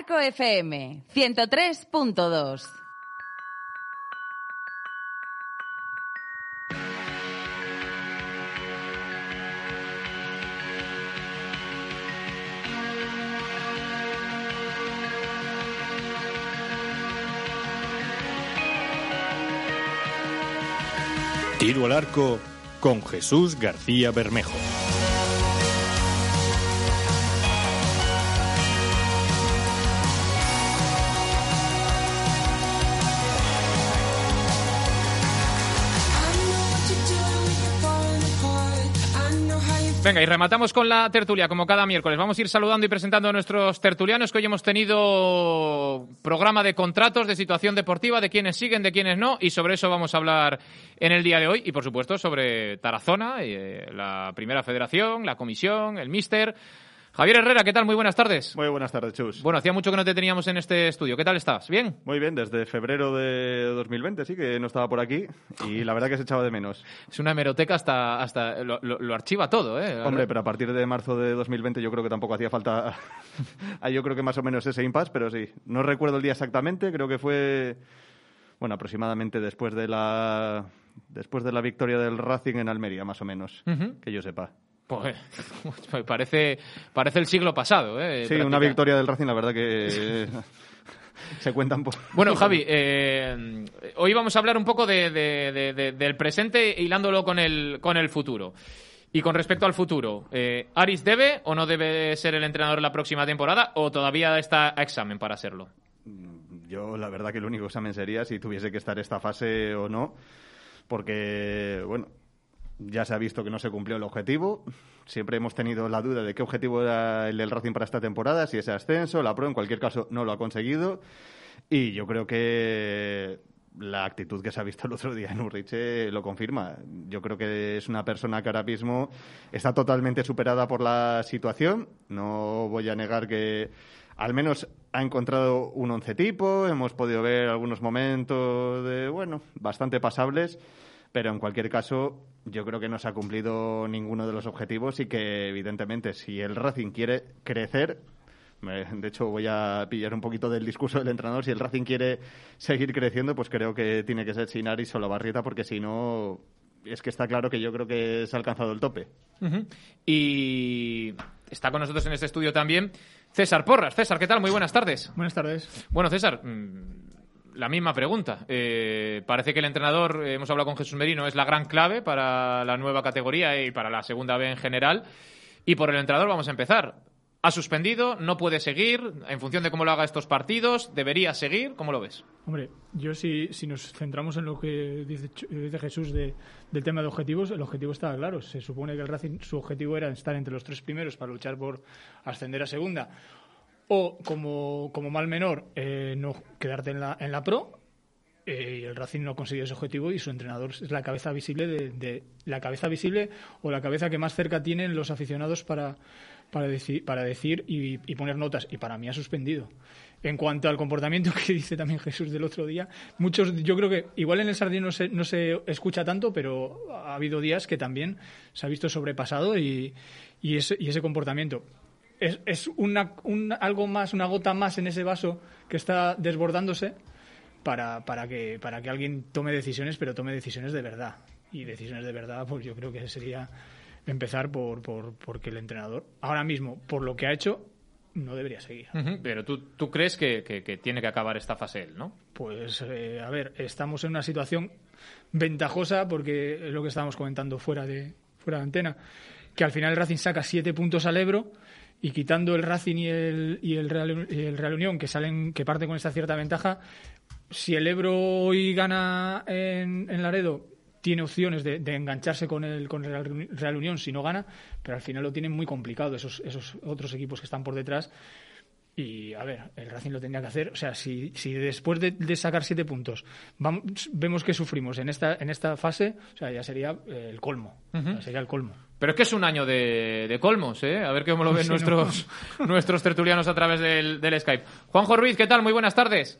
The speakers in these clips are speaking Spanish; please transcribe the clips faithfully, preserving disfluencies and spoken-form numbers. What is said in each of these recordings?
Arco F M, ciento tres punto dos. Tiro al arco con Jesús García Bermejo. Venga, y rematamos con la tertulia, como cada miércoles. Vamos a ir saludando y presentando a nuestros tertulianos, que hoy hemos tenido programa de contratos, de situación deportiva, de quienes siguen, de quienes no, y sobre eso vamos a hablar en el día de hoy. Y, por supuesto, sobre Tarazona, eh, la Primera Federación, la Comisión, el Míster. Javier Herrera, ¿qué tal? Muy buenas tardes. Muy buenas tardes, Chus. Bueno, hacía mucho que no te teníamos en este estudio. ¿Qué tal estás? ¿Bien? Muy bien, desde febrero de dos mil veinte, sí, que no estaba por aquí y la verdad que se echaba de menos. Es una hemeroteca hasta... hasta lo, lo, lo archiva todo, ¿eh? Hombre, pero a partir de marzo de dos mil veinte yo creo que tampoco hacía falta... yo creo que más o menos ese impasse, pero sí. No recuerdo el día exactamente, creo que fue... Bueno, aproximadamente después de la... Después de la victoria del Racing en Almería, más o menos, uh-huh. que yo sepa. Pues parece, parece el siglo pasado, ¿eh? Sí, Práctica. Una victoria del Racing, la verdad que se cuentan por... Bueno, Javi, eh, hoy vamos a hablar un poco de, de, de, de, del presente, hilándolo con el, con el futuro. Y con respecto al futuro, eh, ¿Aris debe o no debe ser el entrenador la próxima temporada o todavía está a examen para serlo? Yo, la verdad que el único examen sería si tuviese que estar esta fase o no, porque, bueno... Ya se ha visto que no se cumplió el objetivo. Siempre hemos tenido la duda de qué objetivo era el del Racing para esta temporada, si ese ascenso, la Pro, en cualquier caso no lo ha conseguido. Y yo creo que la actitud que se ha visto el otro día en Urriche lo confirma. Yo creo que es una persona que ahora mismo está totalmente superada por la situación. No voy a negar que al menos ha encontrado un once tipo. Hemos podido ver algunos momentos de, bueno, bastante pasables. Pero en cualquier caso, yo creo que no se ha cumplido ninguno de los objetivos y que, evidentemente, si el Racing quiere crecer, de hecho voy a pillar un poquito del discurso del entrenador, si el Racing quiere seguir creciendo, pues creo que tiene que ser sin Aris o Olavarrieta, porque si no, es que está claro que yo creo que se ha alcanzado el tope. Uh-huh. Y está con nosotros en este estudio también César Porras. César, ¿qué tal? Muy buenas tardes. Buenas tardes. Bueno, César... Mmm... La misma pregunta. Eh, parece que el entrenador, eh, hemos hablado con Jesús Merino, es la gran clave para la nueva categoría y para la segunda B en general. Y por el entrenador vamos a empezar. ¿Ha suspendido? ¿No puede seguir? En función de cómo lo haga estos partidos, ¿debería seguir? ¿Cómo lo ves? Hombre, yo si, si nos centramos en lo que dice, dice Jesús de, del tema de objetivos, el objetivo está claro. Se supone que el Racing, su objetivo era estar entre los tres primeros para luchar por ascender a segunda. O, como, como mal menor, eh, no quedarte en la, en la Pro, eh, y el Racing no consiguió ese objetivo y su entrenador es la cabeza visible de, de la cabeza visible o la cabeza que más cerca tienen los aficionados para, para, decir, para decir y, y poner notas. Y para mí ha suspendido. En cuanto al comportamiento que dice también Jesús del otro día, muchos, yo creo que igual en el Sardín no se, no se escucha tanto, pero ha habido días que también se ha visto sobrepasado y, y, ese, y ese comportamiento. Es, es una, un, algo más, una gota más en ese vaso que está desbordándose para, para, que, para que alguien tome decisiones, pero tome decisiones de verdad. Y decisiones de verdad, pues yo creo que sería empezar por, por porque el entrenador, ahora mismo, por lo que ha hecho, no debería seguir. Uh-huh. Pero tú, tú crees que, que, que tiene que acabar esta fase él, ¿no? Pues, eh, a ver, estamos en una situación ventajosa porque es lo que estábamos comentando fuera de, fuera de antena, que al final el Racing saca siete puntos al Ebro. Y quitando el Racing y el, y el, Real, y el Real Unión, que salen que parten con esta cierta ventaja, si el Ebro hoy gana en, en Laredo, tiene opciones de, de engancharse con el, con el Real, Real Unión si no gana, pero al final lo tienen muy complicado esos, esos otros equipos que están por detrás. Y, a ver, el Racing lo tendría que hacer. O sea, si, si después de, de sacar siete puntos vamos, vemos que sufrimos en esta, en esta fase, o sea, ya sería eh, el colmo. Uh-huh. O sea, sería el colmo. Pero es que es un año de, de colmos, ¿eh? A ver cómo lo ven sí, nuestros, no. nuestros tertulianos a través del, del Skype. Juanjo Ruiz, ¿qué tal? Muy buenas tardes.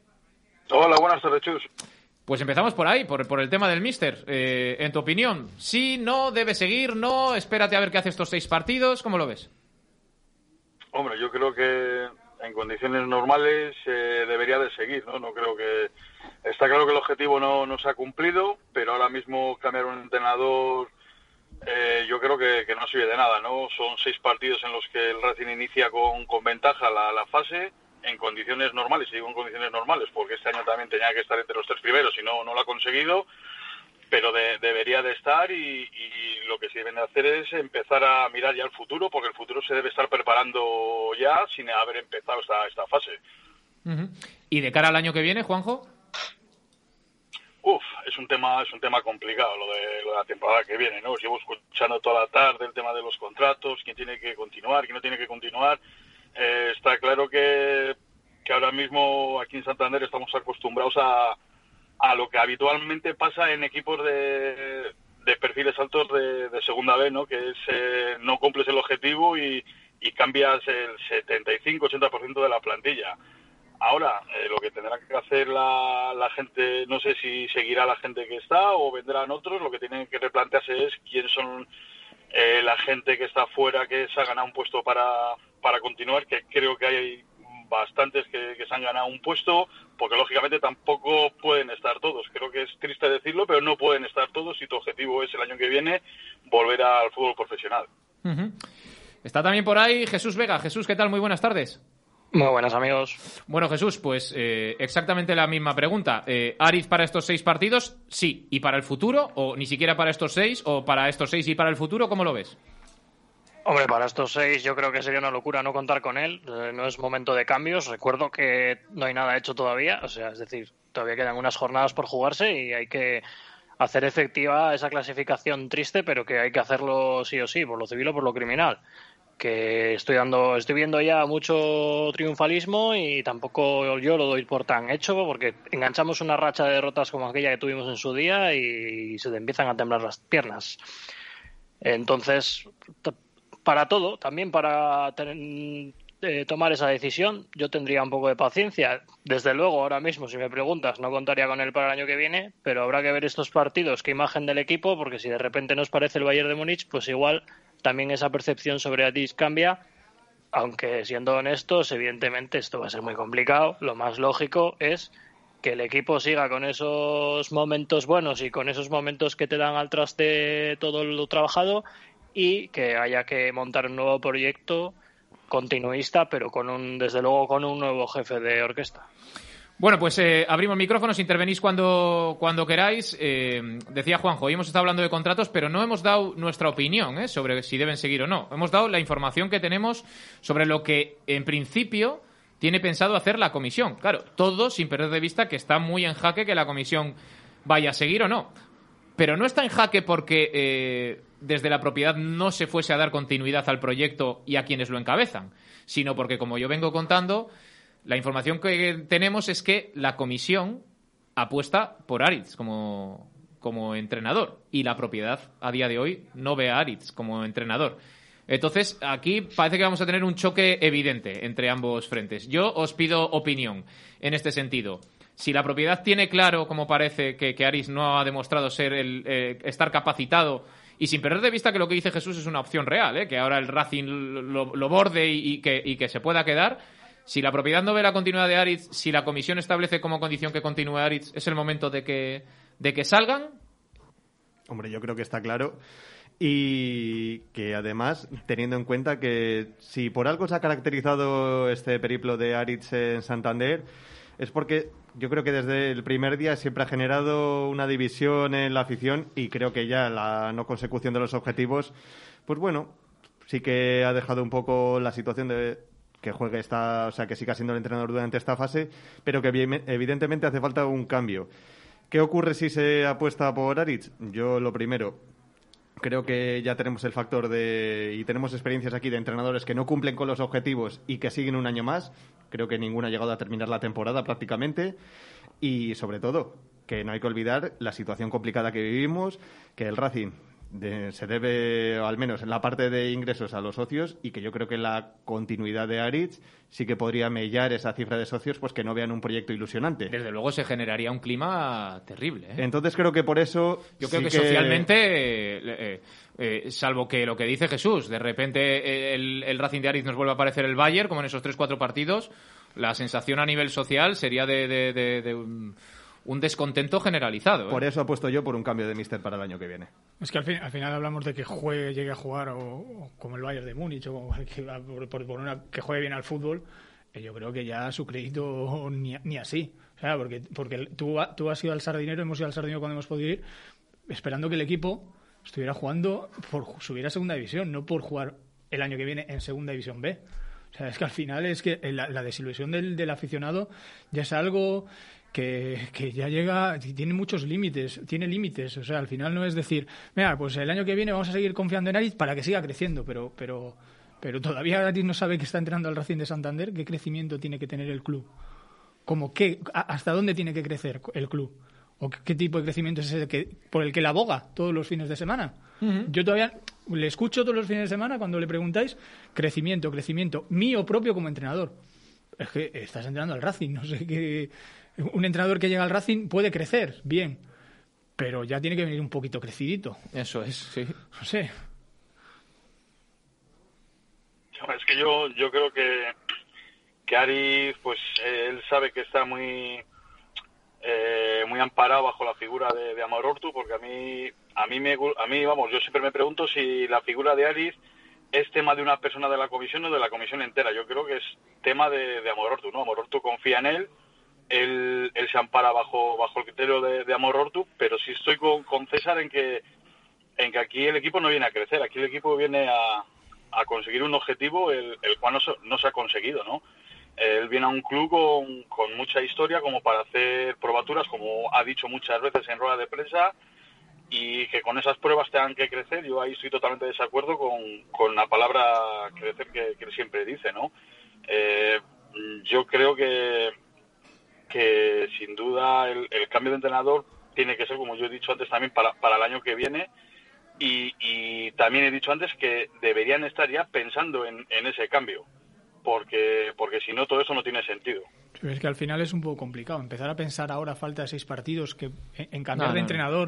Hola, buenas tardes, Chus. Pues empezamos por ahí, por, por el tema del míster. Eh, en tu opinión, ¿sí, no, debe seguir, no? Espérate a ver qué hace estos seis partidos. ¿Cómo lo ves? Hombre, yo creo que en condiciones normales eh, debería de seguir, ¿no? No creo que... Está claro que el objetivo no, no se ha cumplido, pero ahora mismo cambiar un entrenador eh, yo creo que, que no sirve de nada, ¿no? Son seis partidos en los que el Racing inicia con, con ventaja la, la fase en condiciones normales, y digo en condiciones normales porque este año también tenía que estar entre los tres primeros y no, no lo ha conseguido, pero de, debería de estar y, y lo que se deben de hacer es empezar a mirar ya el futuro, porque el futuro se debe estar preparando ya sin haber empezado esta, esta fase. Uh-huh. ¿Y de cara al año que viene, Juanjo? Uf, es un tema es un tema complicado lo de, lo de la temporada que viene, ¿no? Os llevo escuchando toda la tarde el tema de los contratos, quién tiene que continuar, quién no tiene que continuar. Eh, está claro que, que ahora mismo aquí en Santander estamos acostumbrados a, a lo que habitualmente pasa en equipos de, de perfiles altos de, de segunda B, ¿no? Que es eh, no cumples el objetivo y, y cambias el setenta y cinco ochenta por ciento de la plantilla. Ahora, eh, lo que tendrá que hacer la, la gente, no sé si seguirá la gente que está o vendrán otros, lo que tienen que replantearse es quién son eh, la gente que está fuera, que se ha ganado un puesto para, para continuar, que creo que hay bastantes que, que se han ganado un puesto, porque lógicamente tampoco pueden estar todos. Creo que es triste decirlo, pero no pueden estar todos si tu objetivo es el año que viene volver al fútbol profesional. Uh-huh. Está también por ahí Jesús Vega. Jesús, ¿qué tal? Muy buenas tardes. Muy buenas, amigos. Bueno, Jesús, pues eh, exactamente la misma pregunta. Eh, ¿Ariz para estos seis partidos? Sí. ¿Y para el futuro? ¿O ni siquiera para estos seis? ¿O para estos seis y para el futuro? ¿Cómo lo ves? Hombre, para estos seis yo creo que sería una locura no contar con él. Eh, no es momento de cambios. Recuerdo que no hay nada hecho todavía. O sea, es decir, todavía quedan unas jornadas por jugarse y hay que hacer efectiva esa clasificación triste, pero que hay que hacerlo sí o sí, por lo civil o por lo criminal. Que estoy dando, estoy viendo ya mucho triunfalismo y tampoco yo lo doy por tan hecho, porque enganchamos una racha de derrotas como aquella que tuvimos en su día y se te empiezan a temblar las piernas. Entonces, t- para todo, también para ten, eh, tomar esa decisión, yo tendría un poco de paciencia. Desde luego, ahora mismo, si me preguntas, no contaría con él para el año que viene, pero habrá que ver estos partidos, qué imagen del equipo, porque si de repente nos parece el Bayern de Múnich, pues igual también esa percepción sobre Ariz cambia, aunque siendo honestos, evidentemente esto va a ser muy complicado. Lo más lógico es que el equipo siga con esos momentos buenos y con esos momentos que te dan al traste todo lo trabajado y que haya que montar un nuevo proyecto continuista, pero con un, desde luego con un nuevo jefe de orquesta. Bueno, pues eh, abrimos micrófonos, intervenís cuando, cuando queráis. Eh, decía Juanjo, hoy hemos estado hablando de contratos, pero no hemos dado nuestra opinión ¿eh? sobre si deben seguir o no. Hemos dado la información que tenemos sobre lo que, en principio, tiene pensado hacer la comisión. Claro, todo sin perder de vista que está muy en jaque que la comisión vaya a seguir o no. Pero no está en jaque porque eh, desde la propiedad no se fuese a dar continuidad al proyecto y a quienes lo encabezan, sino porque, como yo vengo contando, la información que tenemos es que la comisión apuesta por Ariz como, como entrenador y la propiedad a día de hoy no ve a Ariz como entrenador. Entonces, aquí parece que vamos a tener un choque evidente entre ambos frentes. Yo os pido opinión en este sentido. Si la propiedad tiene claro, como parece, que, que Ariz no ha demostrado ser el eh, estar capacitado, y sin perder de vista que lo que dice Jesús es una opción real, ¿eh? Que ahora el Racing lo, lo borde y, y, que, y que se pueda quedar. Si la propiedad no ve la continuidad de Ariz, si la comisión establece como condición que continúe Ariz, ¿es el momento de que, de que salgan? Hombre, yo creo que está claro. Y que además, teniendo en cuenta que si por algo se ha caracterizado este periplo de Ariz en Santander, es porque yo creo que desde el primer día siempre ha generado una división en la afición y creo que ya la no consecución de los objetivos, pues bueno, sí que ha dejado un poco la situación de que juegue esta, o sea, que siga siendo el entrenador durante esta fase, pero que evidentemente hace falta un cambio. ¿Qué ocurre si se apuesta por Ariz? Yo lo primero, creo que ya tenemos el factor de, y tenemos experiencias aquí de entrenadores que no cumplen con los objetivos y que siguen un año más. Creo que ninguno ha llegado a terminar la temporada prácticamente. Y sobre todo, que no hay que olvidar la situación complicada que vivimos, que el Racing de, se debe, al menos en la parte de ingresos, a los socios, y que yo creo que la continuidad de Aritz sí que podría mellar esa cifra de socios, pues que no vean un proyecto ilusionante. Desde luego se generaría un clima terrible, ¿eh? Entonces creo que por eso... Yo creo sí que, que socialmente, eh, eh, eh, salvo que lo que dice Jesús, de repente el, el Racing de Aritz nos vuelve a aparecer el Bayern, como en esos tres cuatro partidos, la sensación a nivel social sería de... de, de, de un... un descontento generalizado, ¿eh? Por eso apuesto yo por un cambio de míster para el año que viene. Es que al, fin, al final hablamos de que juegue, llegue a jugar o, o como el Bayern de Múnich o que, por, por, por una, que juegue bien al fútbol. Eh, yo creo que ya su crédito ni, ni así. O sea, porque, porque tú, tú has ido al Sardinero, hemos ido al Sardinero cuando hemos podido ir, esperando que el equipo estuviera jugando por subir a segunda división, no por jugar el año que viene en segunda división B. O sea, es que al final es que la, la desilusión del, del aficionado ya es algo... Que, que ya llega, tiene muchos límites, tiene límites, o sea, al final no es decir, mira, pues el año que viene vamos a seguir confiando en Aritz para que siga creciendo, pero pero pero todavía Aritz no sabe que está entrenando al Racing de Santander, qué crecimiento tiene que tener el club, como qué, hasta dónde tiene que crecer el club, o qué tipo de crecimiento es ese que, por el que la aboga todos los fines de semana. Uh-huh. Yo todavía le escucho todos los fines de semana cuando le preguntáis, crecimiento, crecimiento, mío propio como entrenador. Es que estás entrenando al Racing, no sé qué... Un entrenador que llega al Racing puede crecer, bien, pero ya tiene que venir un poquito crecidito. Eso es, sí. No sé. Es que yo yo creo que, que Aritz, pues eh, él sabe que está muy eh, muy amparado bajo la figura de, de Amor Ortu, porque a mí, a mí, me, a mí, vamos, yo siempre me pregunto si la figura de Aritz es tema de una persona de la comisión o de la comisión entera. Yo creo que es tema de, de Amor Ortu, ¿no? Amor Ortu confía en él. Él, él se ampara bajo bajo el criterio de, de Amor Ortu, pero sí estoy con, con César en que en que aquí el equipo no viene a crecer, aquí el equipo viene a, a conseguir un objetivo el, el cual no se, no se ha conseguido, ¿no? Él viene a un club con, con mucha historia como para hacer probaturas, como ha dicho muchas veces en rueda de prensa, y que con esas pruebas tengan que crecer. Yo ahí estoy totalmente de desacuerdo con, con la palabra crecer que, que él siempre dice, ¿no? Eh, yo creo que que sin duda el, el cambio de entrenador tiene que ser, como yo he dicho antes, también para, para el año que viene, y, y también he dicho antes que deberían estar ya pensando en, en ese cambio, porque porque si no todo eso no tiene sentido. Es que al final es un poco complicado empezar a pensar ahora, falta de seis partidos, que en cambiar no, de no, entrenador,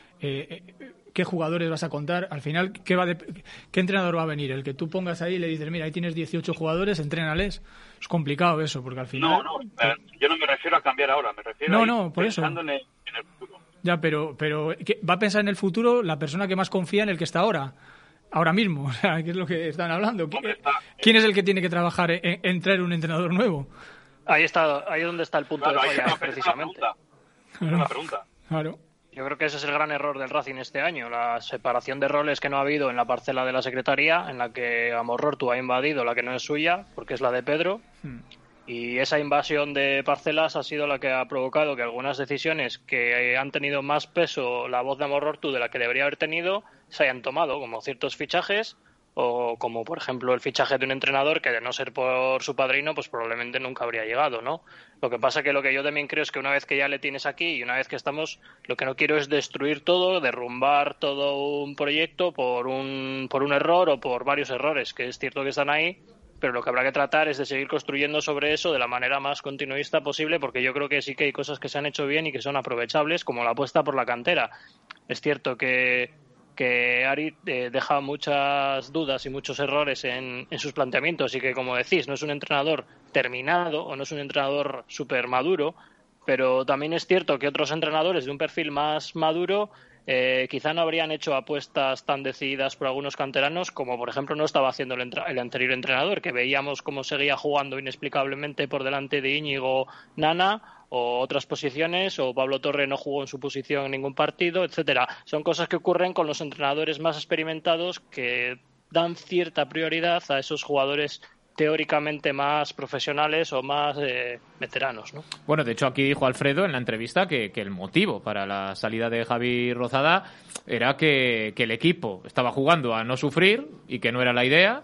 eh, qué jugadores vas a contar, al final qué va de, qué entrenador va a venir, el que tú pongas ahí y le dices, mira, ahí tienes dieciocho jugadores, entrénales. Es complicado eso, porque al final... No, no, yo no me refiero a cambiar ahora, me refiero no, a no, por pensando eso. En, el, en el futuro. Ya, pero, pero va a pensar en el futuro la persona que más confía en el que está ahora, ahora mismo, o sea, ¿qué es lo que están hablando? Está, ¿Quién es el que tiene que trabajar en, en traer un entrenador nuevo? Ahí está, ahí es donde está el punto claro, de falla, ahí precisamente. Una pregunta. Una pregunta. Claro. Yo creo que ese es el gran error del Racing este año, la separación de roles que no ha habido en la parcela de la Secretaría, en la que Amor Ortu ha invadido la que no es suya, porque es la de Pedro, hmm. y esa invasión de parcelas ha sido la que ha provocado que algunas decisiones que han tenido más peso la voz de Amor Ortu de la que debería haber tenido se hayan tomado, como ciertos fichajes, o como por ejemplo el fichaje de un entrenador que de no ser por su padrino pues probablemente nunca habría llegado, ¿no? Lo que pasa que lo que yo también creo es que una vez que ya le tienes aquí y una vez que estamos, lo que no quiero es destruir todo, derrumbar todo un proyecto por un por un error o por varios errores, que es cierto que están ahí, pero lo que habrá que tratar es de seguir construyendo sobre eso de la manera más continuista posible, porque yo creo que sí que hay cosas que se han hecho bien y que son aprovechables, como la apuesta por la cantera. Es cierto que que Aritz eh, deja muchas dudas y muchos errores en, en sus planteamientos y que, como decís, no es un entrenador terminado o no es un entrenador súper maduro, pero también es cierto que otros entrenadores de un perfil más maduro eh, quizá no habrían hecho apuestas tan decididas por algunos canteranos como, por ejemplo, no estaba haciendo el, entra- el anterior entrenador, que veíamos cómo seguía jugando inexplicablemente por delante de Íñigo Nana o otras posiciones, o Pablo Torre no jugó en su posición en ningún partido, etcétera. Son cosas que ocurren con los entrenadores más experimentados que dan cierta prioridad a esos jugadores teóricamente más profesionales o más eh, veteranos, ¿no? Bueno, de hecho aquí dijo Alfredo en la entrevista que, que el motivo para la salida de Javi Rozada era que, que el equipo estaba jugando a no sufrir y que no era la idea,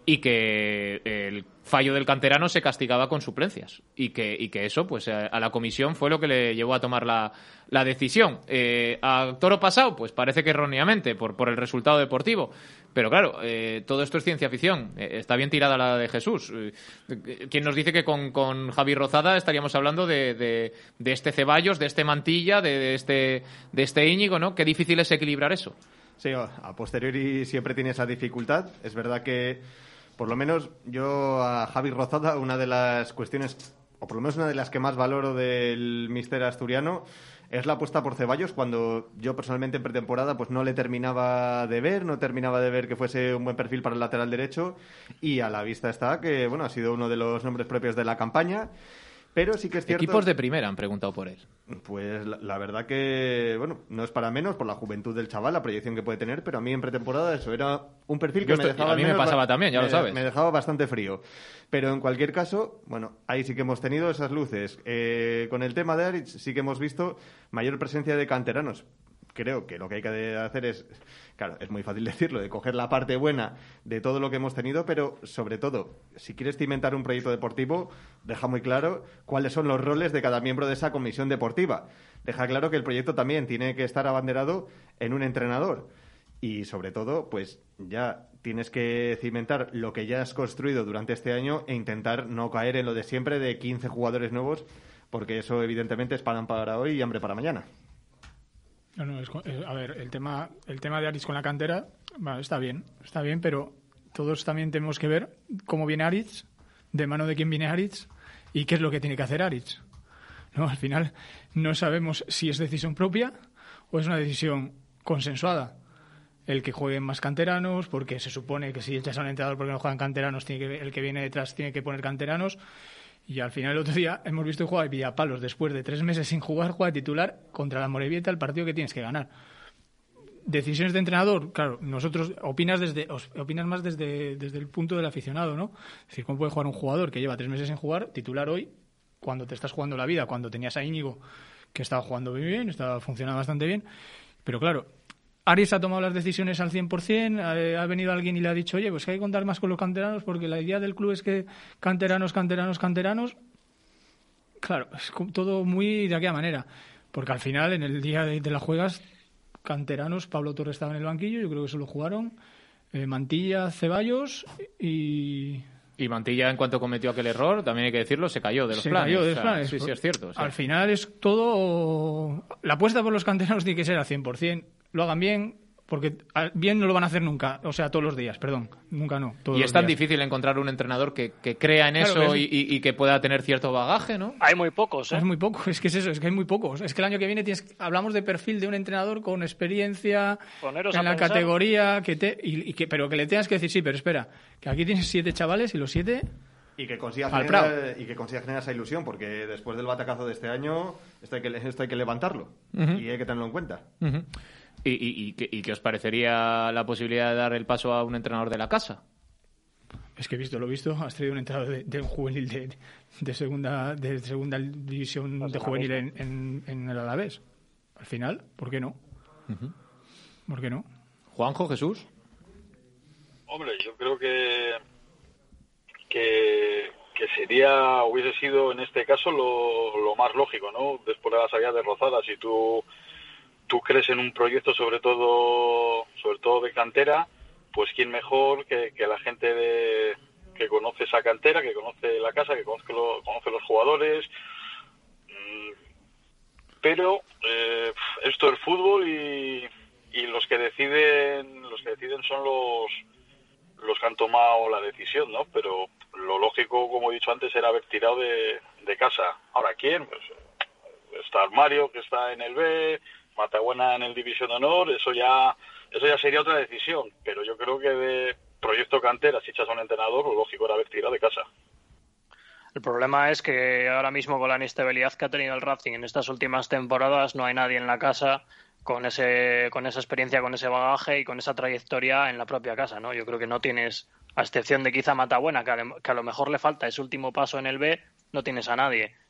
y que el fallo del canterano se castigaba con suplencias y que, y que eso pues a, a la comisión fue lo que le llevó a tomar la, la decisión. Eh, a toro pasado, pues parece que erróneamente por, por el resultado deportivo, pero claro, eh, todo esto es ciencia ficción. Eh, está bien tirada la de Jesús. Eh, ¿Quién nos dice que con, con Javi Rozada estaríamos hablando de, de, de este Ceballos, de este Mantilla, de, de este de este Íñigo, ¿no? Qué difícil es equilibrar eso. Sí, a posteriori siempre tiene esa dificultad. Es verdad que, por lo menos, yo a Javi Rozada, una de las cuestiones, o por lo menos una de las que más valoro del míster asturiano, es la apuesta por Ceballos, cuando yo personalmente en pretemporada pues no le terminaba de ver, no terminaba de ver que fuese un buen perfil para el lateral derecho, y a la vista está que, bueno, ha sido uno de los nombres propios de la campaña. Pero sí que es cierto... Equipos de primera han preguntado por él. Pues la, la verdad que, bueno, no es para menos por la juventud del chaval, la proyección que puede tener, pero a mí en pretemporada eso era un perfil que Yo me estoy, dejaba... A mí me pasaba también, ya me, lo sabes. Me dejaba bastante frío. Pero en cualquier caso, bueno, ahí sí que hemos tenido esas luces. Eh, con el tema de Aritz sí que hemos visto mayor presencia de canteranos. Creo que lo que hay que hacer es, claro, es muy fácil decirlo, de coger la parte buena de todo lo que hemos tenido, pero sobre todo, si quieres cimentar un proyecto deportivo, deja muy claro cuáles son los roles de cada miembro de esa comisión deportiva. Deja claro que el proyecto también tiene que estar abanderado en un entrenador. Y sobre todo, pues ya tienes que cimentar lo que ya has construido durante este año e intentar no caer en lo de siempre de quince jugadores nuevos, porque eso evidentemente es pan para hoy y hambre para mañana. No, no, es, a ver, el tema, el tema de Aritz con la cantera, bueno, está bien, está bien, pero todos también tenemos que ver cómo viene Aritz, de mano de quién viene Aritz y qué es lo que tiene que hacer Aritz. ¿No? Al final no sabemos si es decisión propia o es una decisión consensuada. El que jueguen más canteranos, porque se supone que si echas a un entrenador porque no juegan canteranos, tiene que, el que viene detrás tiene que poner canteranos. Y al final el otro día hemos visto jugar a Villapalos después de tres meses sin jugar, juega titular contra la Morevieta, el partido que tienes que ganar. Decisiones de entrenador, claro, nosotros opinas desde opinas más desde, desde el punto del aficionado, ¿no? Es decir, ¿cómo puede jugar un jugador que lleva tres meses sin jugar, titular hoy, cuando te estás jugando la vida, cuando tenías a Íñigo, que estaba jugando muy bien, estaba funcionando bastante bien? Pero claro, Aritz ha tomado las decisiones al cien por ciento, ha, ha venido alguien y le ha dicho, oye, pues que hay que contar más con los canteranos porque la idea del club es que canteranos, canteranos, canteranos. Claro, es todo muy de aquella manera, porque al final, en el día de, de las juegas, canteranos, Pablo Torres estaba en el banquillo, yo creo que solo jugaron eh, Mantilla, Ceballos y... Y Mantilla, en cuanto cometió aquel error, también hay que decirlo, se cayó de los se planes. Cayó de los o sea, planes. Sí, sí, es cierto. O sea. Al final es todo... La apuesta por los canteranos tiene que ser al cien por ciento. Lo hagan bien, porque bien no lo van a hacer nunca. O sea, todos los días, perdón. Nunca no. Todos y los es tan días. difícil encontrar un entrenador que, que crea en Claro, eso es... y, y, y que pueda tener cierto bagaje, ¿no? Hay muy pocos, ¿eh? Es muy poco, es que es eso, es que hay muy pocos. Es que el año que viene tienes, hablamos de perfil de un entrenador con experiencia Poneros en a la pensar. categoría, que te, y, y que, pero que le tengas que decir, sí, pero espera, que aquí tienes siete chavales y los siete... Y que consiga Al generar, y que consiga generar esa ilusión, porque después del batacazo de este año, esto hay que, esto hay que levantarlo. Uh-huh. Y hay que tenerlo en cuenta. Uh-huh. ¿Y, y, y, qué, ¿Y qué os parecería la posibilidad de dar el paso a un entrenador de la casa? Es que he visto, lo he visto, has traído un entrenador de, de un juvenil de, de segunda de segunda división Pues de juvenil en, en, en el Alavés. Al final, ¿por qué no? Uh-huh. ¿Por qué no? Juanjo, Jesús. Hombre, yo creo que que, que sería, hubiese sido en este caso lo, lo más lógico, ¿no? Después de la salida de Rozada, si tú tú crees en un proyecto sobre todo sobre todo de cantera, pues quién mejor que, que la gente de, que conoce esa cantera, que conoce la casa, que conoce, lo, conoce los jugadores. Pero eh, esto es fútbol y, y los que deciden los que deciden son los los que han tomado la decisión, ¿no? Pero lo lógico, como he dicho antes, era haber tirado de, de casa. Ahora, ¿quién? Pues está Mario, que está en el B, Matabuena en el División de Honor, eso ya eso ya sería otra decisión, pero yo creo que de proyecto cantera, si echas a un entrenador, lo lógico era haber tirado de casa. El problema es que ahora mismo con la inestabilidad que ha tenido el Racing en estas últimas temporadas no hay nadie en la casa con ese con esa experiencia, con ese bagaje y con esa trayectoria en la propia casa, ¿no? Yo creo que no tienes, a excepción de quizá Matabuena, que a, que a lo mejor le falta ese último paso en el B, no tienes a nadie.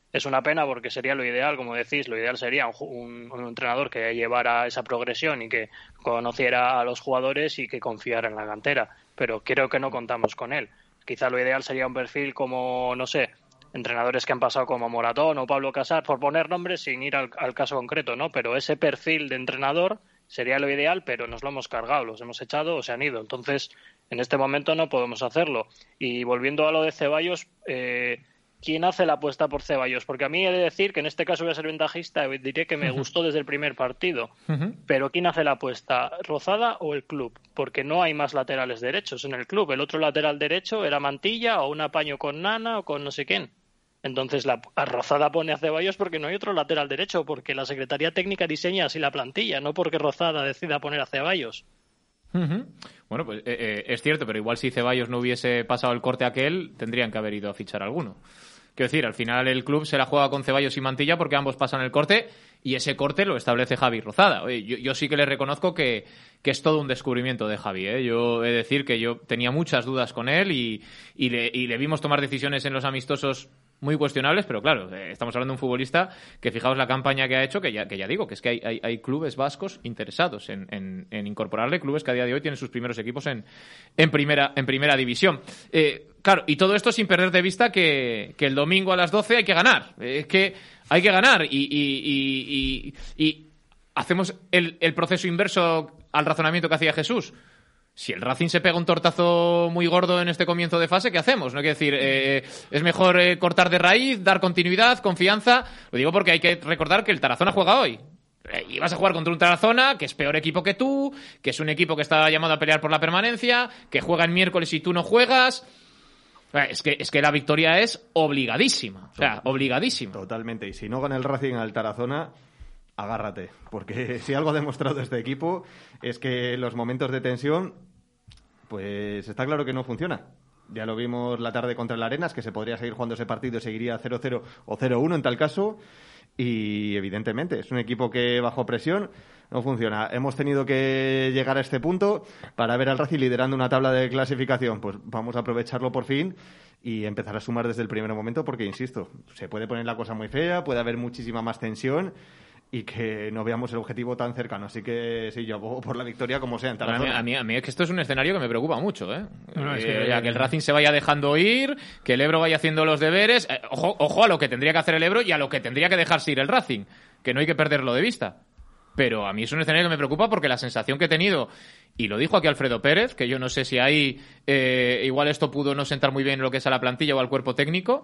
Es una pena porque sería lo ideal, como decís, lo ideal sería un, un, un entrenador que llevara esa progresión y que conociera a los jugadores y que confiara en la cantera, pero creo que no contamos con él. Quizá lo ideal sería un perfil como, no sé, entrenadores que han pasado como Moratón o Pablo Casar, por poner nombres sin ir al, al caso concreto, ¿no? Pero ese perfil de entrenador sería lo ideal, pero nos lo hemos cargado, los hemos echado o se han ido. Entonces, en este momento no podemos hacerlo. Y volviendo a lo de Ceballos, eh, ¿quién hace la apuesta por Ceballos? Porque a mí he de decir que en este caso voy a ser ventajista, diré que me uh-huh. gustó desde el primer partido. Uh-huh. Pero ¿quién hace la apuesta? ¿Rozada o el club? Porque no hay más laterales derechos en el club. El otro lateral derecho era Mantilla o un apaño con Nana o con no sé quién. Entonces la a Rozada pone a Ceballos porque no hay otro lateral derecho, porque la Secretaría Técnica diseña así la plantilla, no porque Rozada decida poner a Ceballos. Uh-huh. Bueno, pues eh, eh, es cierto, pero igual si Ceballos no hubiese pasado el corte aquel, tendrían que haber ido a fichar alguno. Quiero decir, al final el club se la juega con Ceballos y Mantilla porque ambos pasan el corte y ese corte lo establece Javi Rozada. Oye, yo, yo sí que le reconozco que, que es todo un descubrimiento de Javi, ¿eh? Yo he de decir que yo tenía muchas dudas con él y, y, le, y le vimos tomar decisiones en los amistosos muy cuestionables, pero claro, eh, estamos hablando de un futbolista que fijaos la campaña que ha hecho, que ya, que ya digo, que es que hay, hay, hay clubes vascos interesados en, en, en incorporarle, clubes que a día de hoy tienen sus primeros equipos en, en, primera, en primera división. Eh, claro, y todo esto sin perder de vista que, que el domingo a las doce hay que ganar. Es que hay que ganar y, y, y, y, y hacemos el, el proceso inverso al razonamiento que hacía Jesús. Si el Racing se pega un tortazo muy gordo en este comienzo de fase, ¿qué hacemos? No hay que decir, eh, es mejor eh, cortar de raíz, dar continuidad, confianza. Lo digo porque hay que recordar que el Tarazona juega hoy. Eh, y vas a jugar contra un Tarazona que es peor equipo que tú, que es un equipo que está llamado a pelear por la permanencia, que juega el miércoles y tú no juegas. Eh, es que, es que la victoria es obligadísima. O sea, obligadísima. Totalmente. Y si no gana el Racing al Tarazona, agárrate. Porque si algo ha demostrado este equipo es que los momentos de tensión, pues está claro que no funciona. Ya lo vimos la tarde contra el Arenas, que se podría seguir jugando ese partido y seguiría cero cero o cero uno en tal caso. Y evidentemente es un equipo que bajo presión no funciona. Hemos tenido que llegar a este punto para ver al Racing liderando una tabla de clasificación. Pues vamos a aprovecharlo por fin y empezar a sumar desde el primer momento porque, insisto, se puede poner la cosa muy fea, puede haber muchísima más tensión y que no veamos el objetivo tan cercano. Así que sí, yo abogo por la victoria como sea en Tarazona. A mí, a mí, a mí es que esto es un escenario que me preocupa mucho, ¿eh? No, no, es que, eh, ya que el Racing se vaya dejando ir, que el Ebro vaya haciendo los deberes. Eh, ojo, ojo a lo que tendría que hacer el Ebro y a lo que tendría que dejarse ir el Racing, que no hay que perderlo de vista. Pero a mí es un escenario que me preocupa porque la sensación que he tenido, y lo dijo aquí Alfredo Pérez, que yo no sé si ahí eh, igual esto pudo no sentar muy bien en lo que es a la plantilla o al cuerpo técnico,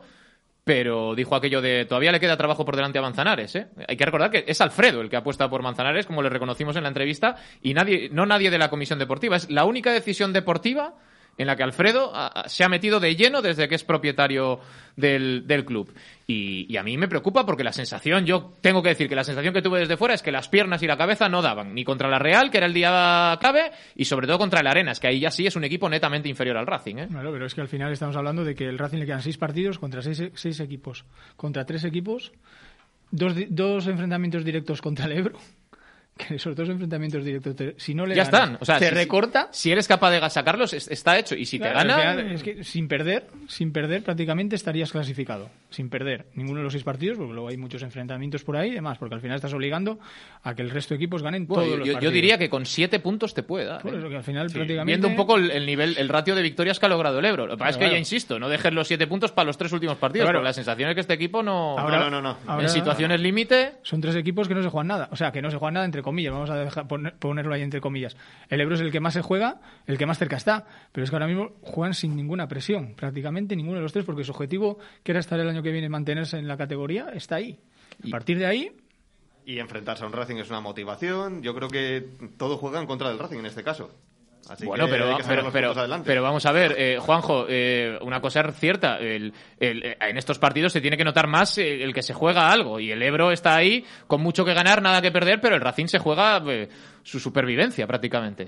pero dijo aquello de todavía le queda trabajo por delante a Manzanares, ¿eh? Hay que recordar que es Alfredo el que apuesta por Manzanares, como le reconocimos en la entrevista, y nadie, no nadie de la comisión deportiva. Es la única decisión deportiva en la que Alfredo a, a, se ha metido de lleno desde que es propietario del, del club. Y, y a mí me preocupa porque la sensación, yo tengo que decir que la sensación que tuve desde fuera es que las piernas y la cabeza no daban, ni contra la Real, que era el día clave, y sobre todo contra el Arenas, que ahí ya sí es un equipo netamente inferior al Racing, ¿eh? Bueno, pero es que al final estamos hablando de que el Racing le quedan seis partidos contra seis, seis equipos, contra tres equipos, dos, dos enfrentamientos directos contra el Ebro, que sobre todo los enfrentamientos directos, te, si no le ya ganas, están, o sea, te si, recorta. Si eres capaz de sacarlos, está hecho. Y si claro, te gana, es que sin perder, sin perder prácticamente estarías clasificado, sin perder ninguno de los seis partidos, porque luego hay muchos enfrentamientos por ahí, y demás, porque al final estás obligando a que el resto de equipos ganen bueno, todos yo, los partidos. Yo diría que con siete puntos te puede dar. Por ¿eh? eso que al final sí, prácticamente viendo un poco el, el nivel, el ratio de victorias que ha logrado el Ebro. Lo que pasa claro, es que claro. ya insisto, no dejes los siete puntos para los tres últimos partidos, claro. porque la sensación es que este equipo no, ahora, no, no, no, no. Ahora, en situaciones límite son tres equipos que no se juegan nada, o sea, que no se juegan nada entre comillas. Vamos a dejar ponerlo ahí entre comillas. El Ebro es el que más se juega, el que más cerca está, pero es que ahora mismo juegan sin ninguna presión, prácticamente ninguno de los tres, porque su objetivo, que era estar el año que viene mantenerse en la categoría, está ahí. A partir de ahí... Y enfrentarse a un Racing es una motivación. Yo creo que todos juegan contra el Racing en este caso. Así bueno, que pero, pero, pero, pero vamos a ver, eh, Juanjo, eh, una cosa es cierta, el, el, eh, en estos partidos se tiene que notar más el, el que se juega algo, y el Ebro está ahí con mucho que ganar, nada que perder, pero el Racing se juega eh, su supervivencia prácticamente.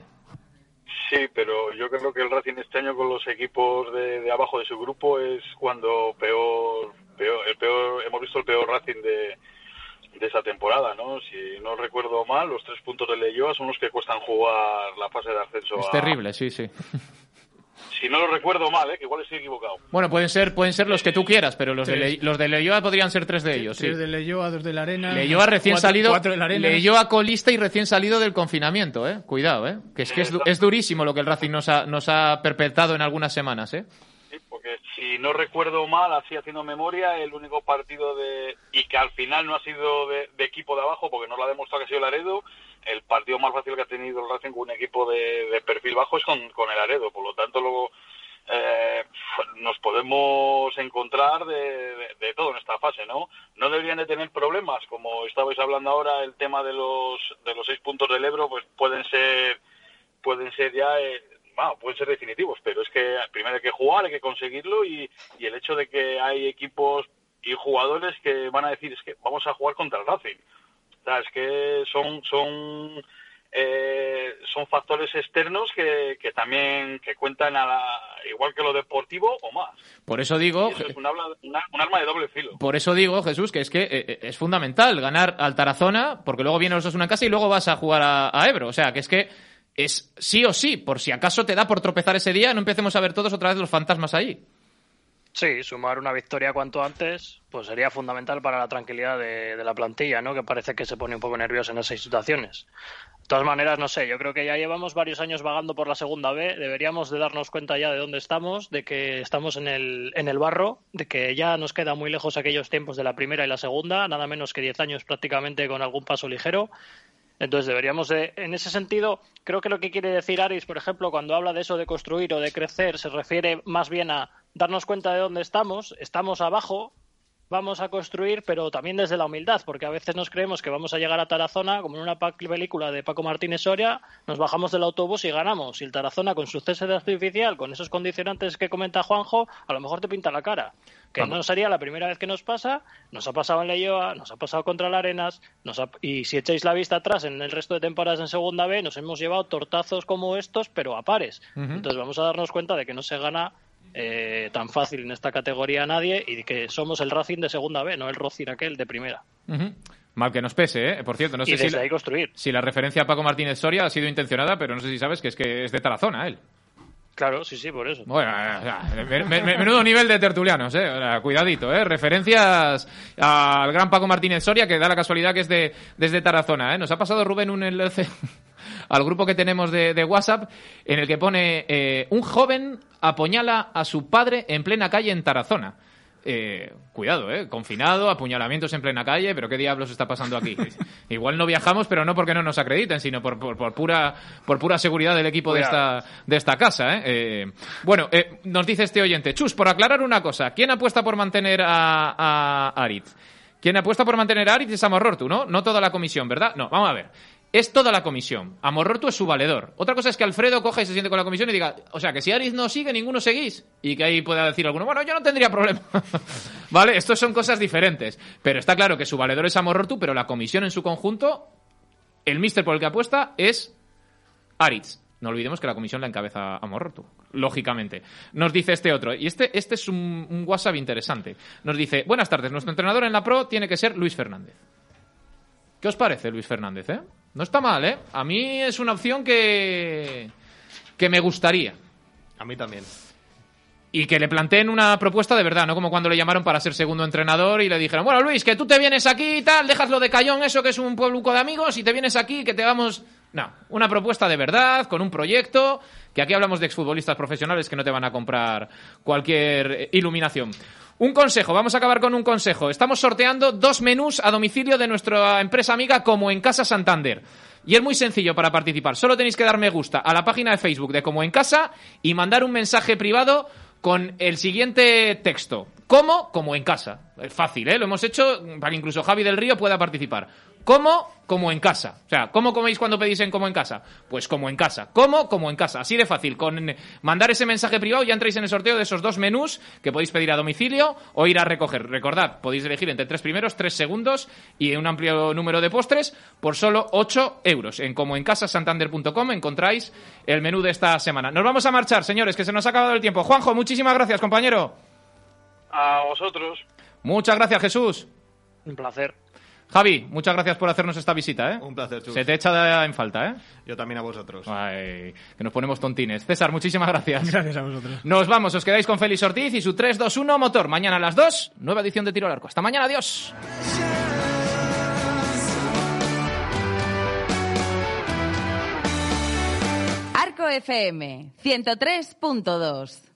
Sí, pero yo creo que el Racing este año con los equipos de, de abajo de su grupo es cuando peor, peor, el peor, hemos visto el peor Racing de... de esa temporada, ¿no? Si no recuerdo mal, los tres puntos de Leyoa son los que cuestan jugar la fase de ascenso. Es a... terrible, sí, sí. si no lo recuerdo mal, ¿eh? Que igual estoy equivocado. Bueno, pueden ser pueden ser los que tú quieras, pero los, de, Le, los de Leyoa podrían ser tres de ellos. Tres sí. de Leyoa, dos de la Arena. Leyoa recién cuatro, salido. Cuatro de la Arena. Leyoa colista y recién salido del confinamiento, ¿eh? Cuidado, ¿eh? Que es que es, es durísimo lo que el Racing nos ha, nos ha perpetrado en algunas semanas, ¿eh? Sí, porque si no recuerdo mal, así haciendo memoria, el único partido de... y que al final no ha sido de, de equipo de abajo, porque no lo ha demostrado que ha sido el Aredo, el partido más fácil que ha tenido el Racing con un equipo de, de perfil bajo es con, con el Aredo. Por lo tanto, luego eh, nos podemos encontrar de, de, de todo en esta fase, ¿no? No deberían de tener problemas, como estabais hablando ahora, el tema de los de los seis puntos del Ebro, pues pueden ser pueden ser ya... Eh, Bueno, pueden ser definitivos, pero es que primero hay que jugar, hay que conseguirlo y, y el hecho de que hay equipos y jugadores que van a decir es que vamos a jugar contra el Racing. O sea, es que son son eh, son factores externos que, que también que cuentan a la, igual que lo deportivo o más. Por eso digo... Y eso es un, habla, una, un arma de doble filo. Por eso digo, Jesús, que es que eh, es fundamental ganar al Tarazona, porque luego viene los Osasuna en casa y luego vas a jugar a, a Ebro. O sea, que es que es sí o sí, por si acaso te da por tropezar ese día, no empecemos a ver todos otra vez los fantasmas ahí. Sí, sumar una victoria cuanto antes pues sería fundamental para la tranquilidad de, de la plantilla, ¿no? Que parece que se pone un poco nerviosa en esas situaciones. De todas maneras, no sé, yo creo que ya llevamos varios años vagando por la segunda B, deberíamos de darnos cuenta ya de dónde estamos, de que estamos en el, en el barro, de que ya nos queda muy lejos aquellos tiempos de la primera y la segunda, nada menos que diez años prácticamente con algún paso ligero. Entonces deberíamos de, en ese sentido, creo que lo que quiere decir Aris, por ejemplo, cuando habla de eso de construir o de crecer, se refiere más bien a darnos cuenta de dónde estamos, estamos abajo, vamos a construir, pero también desde la humildad, porque a veces nos creemos que vamos a llegar a Tarazona, como en una película de Paco Martínez Soria, nos bajamos del autobús y ganamos, y el Tarazona con su césped artificial, con esos condicionantes que comenta Juanjo, a lo mejor te pinta la cara. Que Vamos. No sería la primera vez que nos pasa, nos ha pasado en Leyoa, nos ha pasado contra el Arenas, nos ha... y si echáis la vista atrás en el resto de temporadas en Segunda B, nos hemos llevado tortazos como estos, pero a pares. Uh-huh. Entonces vamos a darnos cuenta de que no se gana eh, tan fácil en esta categoría a nadie y de que somos el Racing de Segunda B, no el Racing aquel de Primera. Uh-huh. Mal que nos pese, ¿eh? Por cierto, no sé y desde si, la, ahí construir. si la referencia a Paco Martínez Soria ha sido intencionada, pero no sé si sabes que es que es de Tarazona, él. Claro, sí, sí, por eso. Bueno, o sea, me, me, menudo nivel de tertulianos, eh. O sea, cuidadito, eh. Referencias al gran Paco Martínez Soria, que da la casualidad que es de desde Tarazona, eh. Nos ha pasado Rubén un enlace al grupo que tenemos de, de WhatsApp, en el que pone eh, un joven apuñala a su padre en plena calle en Tarazona. Eh, cuidado, eh, confinado, apuñalamientos en plena calle, pero ¿qué diablos está pasando aquí? Igual no viajamos, pero no porque no nos acrediten, sino por, por, por pura por pura seguridad del equipo de esta, de esta casa. Eh. Eh, bueno, eh, nos dice este oyente, Chus, por aclarar una cosa, ¿quién apuesta por mantener a, a Aritz? ¿Quién apuesta por mantener a Aritz es Amorortu, ¿no? No toda la comisión, ¿verdad? No, vamos a ver. Es toda la comisión. Amorortu es su valedor. Otra cosa es que Alfredo coja y se siente con la comisión y diga, o sea, que si Aritz no sigue, ninguno seguís. Y que ahí pueda decir alguno, bueno, yo no tendría problema. ¿Vale? Estos son cosas diferentes. Pero está claro que su valedor es Amorortu, pero la comisión en su conjunto, el míster por el que apuesta es Aritz. No olvidemos que la comisión la encabeza Amorortu, lógicamente. Nos dice este otro, y este, este es un, un WhatsApp interesante. Nos dice, buenas tardes, nuestro entrenador en la Pro tiene que ser Luis Fernández. ¿Qué os parece Luis Fernández, eh? No está mal, ¿eh? A mí es una opción que, que me gustaría. A mí también. Y que le planteen una propuesta de verdad, no como cuando le llamaron para ser segundo entrenador y le dijeron, bueno, Luis, que tú te vienes aquí y tal, dejas lo de Cayón, eso que es un puebluco de amigos, y te vienes aquí, que te vamos... No, una propuesta de verdad, con un proyecto, que aquí hablamos de exfutbolistas profesionales que no te van a comprar cualquier iluminación. Un consejo, vamos a acabar con un consejo. Estamos sorteando dos menús a domicilio de nuestra empresa amiga Como en Casa Santander. Y es muy sencillo para participar. Solo tenéis que dar me gusta a la página de Facebook de Como en Casa y mandar un mensaje privado con el siguiente texto. ¿Cómo? Como en casa. Es fácil, ¿eh? Lo hemos hecho para que incluso Javi del Río pueda participar. ¿Cómo? Como en casa. O sea, ¿cómo coméis cuando pedís en Como en Casa? Pues como en casa. ¿Cómo? Como en casa. Así de fácil. Con mandar ese mensaje privado ya entráis en el sorteo de esos dos menús que podéis pedir a domicilio o ir a recoger. Recordad, podéis elegir entre tres primeros, tres segundos y un amplio número de postres por solo ocho euros. En como en casa santander punto com encontráis el menú de esta semana. Nos vamos a marchar, señores, que se nos ha acabado el tiempo. Juanjo, muchísimas gracias, compañero. A vosotros. Muchas gracias, Jesús. Un placer. Javi, muchas gracias por hacernos esta visita, ¿eh? Un placer, Chus. Se te echa en falta, ¿eh? Yo también a vosotros. Ay, que nos ponemos tontines. César, muchísimas gracias. Gracias a vosotros. Nos vamos, os quedáis con Félix Ortiz y su tres dos uno motor. Mañana a las dos, nueva edición de Tiro al Arco. Hasta mañana, adiós. Arco F M ciento tres punto dos.